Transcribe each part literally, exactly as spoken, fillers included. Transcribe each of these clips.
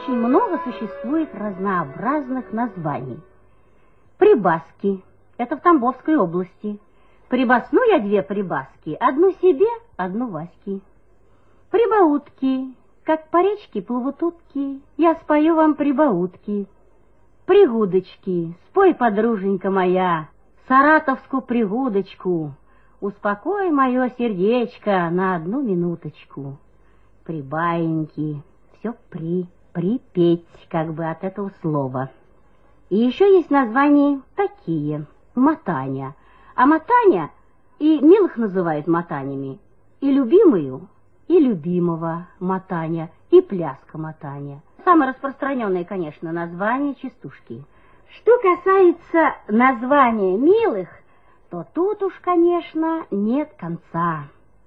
очень много существует разнообразных названий. Прибаски – это в Тамбовской области. Прибасну я две прибаски, одну себе, одну Ваське. Прибаутки, как по речке плывут утки, я спою вам прибаутки. Пригудочки, спой, подруженька моя, саратовскую пригудочку, успокой мое сердечко на одну минуточку. Прибаиньки, все при, припеть, как бы от этого слова. И еще есть названия такие, мотаня. А мотаня, и милых называют мотанями, и любимую, и любимого мотаня, и пляска мотаня. Самое распространенное, конечно, название частушки. Что касается названия милых, то тут уж, конечно, нет конца.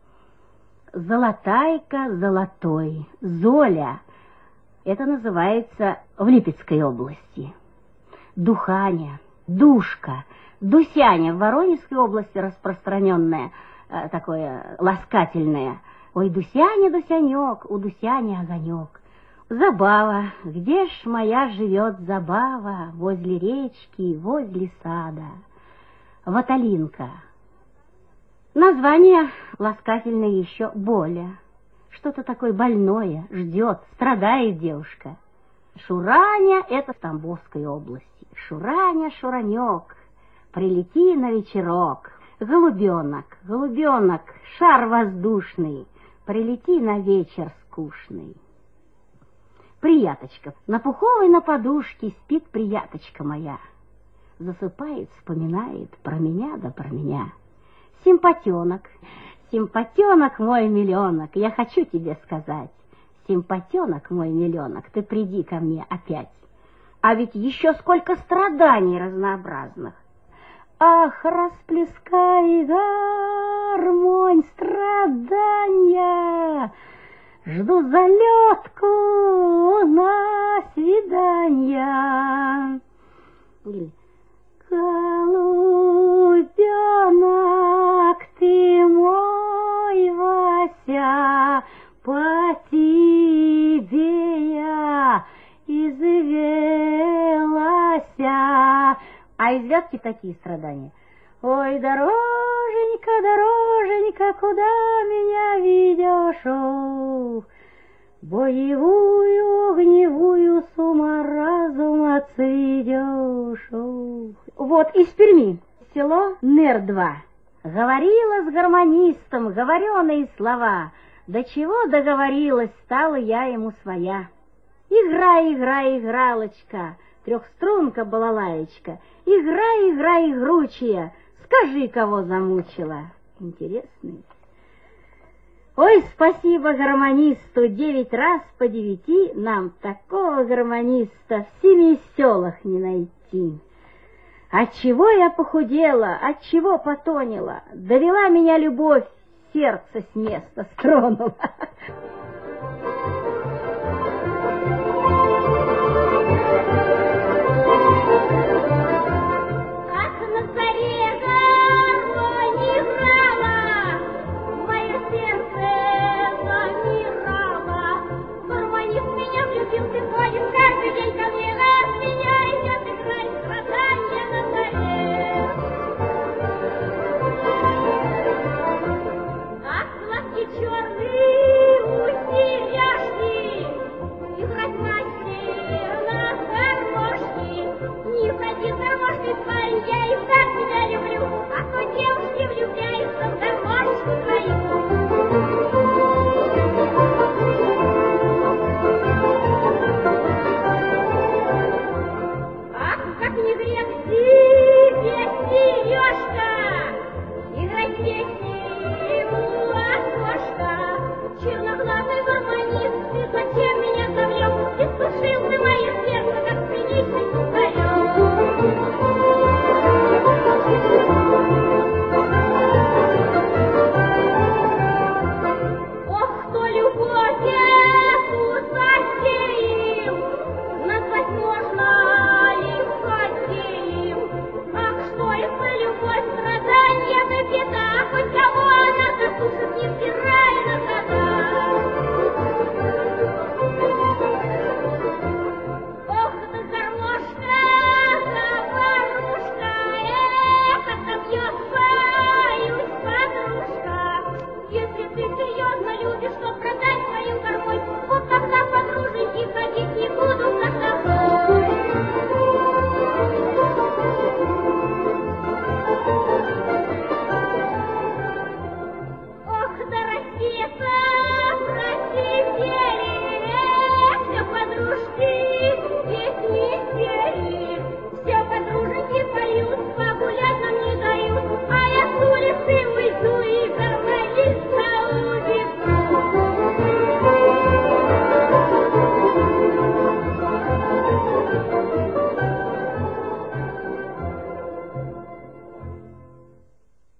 Золотайка, золотой, Золя, это называется в Липецкой области. Духаня, Душка, Дусяня в Воронежской области распространенное, такое ласкательное. Ой, Дусяня, Дусянек, у Дусяни огонек. Забава, где ж моя живет забава, возле речки, возле сада. Ваталинка. Название ласкательное еще Боля. Что-то такое больное, ждет, страдает девушка. Шураня — это в Тамбовской области. Шураня, Шуранек, прилети на вечерок. Голубенок, голубенок, шар воздушный, прилети на вечер скучный. Прияточка, на пуховой на подушке спит прияточка моя. Засыпает, вспоминает про меня да про меня. Симпатенок, симпатенок мой миллионок, я хочу тебе сказать. Симпатенок мой миллионок, ты приди ко мне опять. А ведь еще сколько страданий разнообразных. Ах, расплескай гармонь страдания, жду залетку на свидания. Или голубенок ты мой, Вася, по тебе я извелася. А известки такие страдания. Ой, дороженька, дороженька, куда меня ведешь? Ох, боевую, огневую, с ума разума сведешь. Ох. Вот из Перми, село Нер-два. Говорила с гармонистом, говореные слова. До чего договорилась, стала я ему своя. Играй, играй, игралочка, трехструнка балалаечка. Играй, играй, игручая, скажи, кого замучила. Интересный. Ой, спасибо гармонисту, девять раз по девяти нам такого гармониста в семи селах не найти. Отчего я похудела, отчего потонила, довела меня любовь, сердце с места стронула.